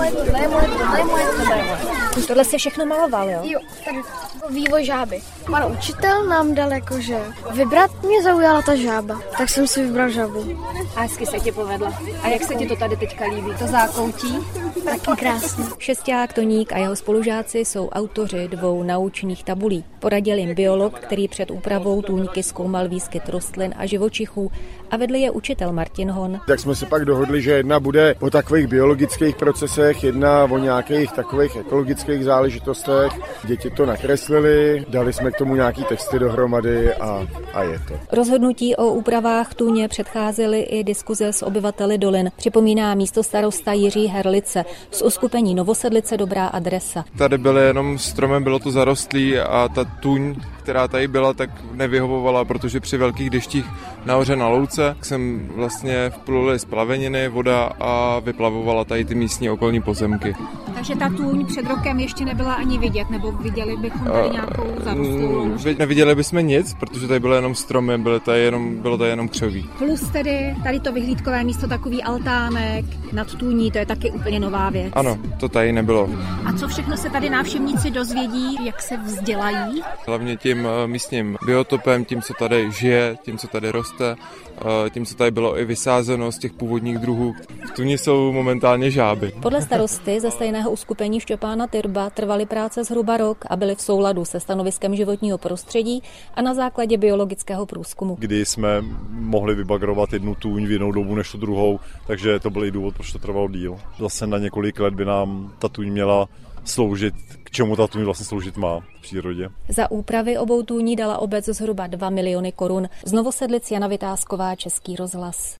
Tohle se všechno maloval, jo? Jo, tady vývoj žáby. Pan učitel nám dal jakože vybrat, mě zaujala ta žába, tak jsem si vybral žábu. A hezky se ti povedla. A jak se ti to tady teďka líbí? To zákoutí? Taky krásný. Šesťák Toník a jeho spolužáci jsou autoři 2 naučných tabulí. Poradil jim biolog, který před úpravou tůňky zkoumal výskyt rostlin a živočichů, a vedl je učitel Martin Hon. Tak jsme se pak dohodli, že jedna bude o takových biologických procesech, jedna o nějakých takových ekologických záležitostech. Děti to nakreslili, dali jsme k tomu nějaký texty dohromady a je to. Rozhodnutí o úpravách tůně předcházely i diskuze s obyvateli dolin, připomíná místostarosta Jiří Herlice z uskupení Novosedlice Dobrá adresa. Tady byly jenom stromem, bylo to zarostlý a ta tůň, která tady byla, tak nevyhovovala, protože při velkých deštích nahoře na louce jsem vlastně vpluly splaveniny, voda a vyplavovala tady ty místní okolní pozemky. Takže ta tůň před rokem ještě nebyla ani vidět, nebo viděli bychom tady nějakou zarostlou louž? Neviděli bychom nic, protože tady byly jenom stromy, bylo tady jenom křoví. Plus tedy tady to vyhlídkové místo, takový altánek nad tůní, to je taky úplně nová věc. Ano, to tady nebylo. A co všechno se tady návštěvníci dozvědí, jak se vzdělají? Hlavně tím místním biotopem, tím, co tady žije, tím, co tady roste, tím, co tady bylo i vysázeno z těch původních druhů. V tůni jsou momentálně žáby. Podle starosty ze stejného uskupení Štěpána Tyrba trvaly práce zhruba rok a byly v souladu se stanoviskem životního prostředí a na základě biologického průzkumu. Kdy jsme mohli vybagrovat jednu tůň v jinou dobu než tu druhou, takže to byl i důvod, proč to trvalo díl. Zase na několik let by nám ta tůň měla sloužit, k čemu ta tůň vlastně sloužit má v přírodě. Za úpravy obou tůní dala obec zhruba 2 miliony korun. Z Novosedlic Jana Vytázková, Český rozhlas.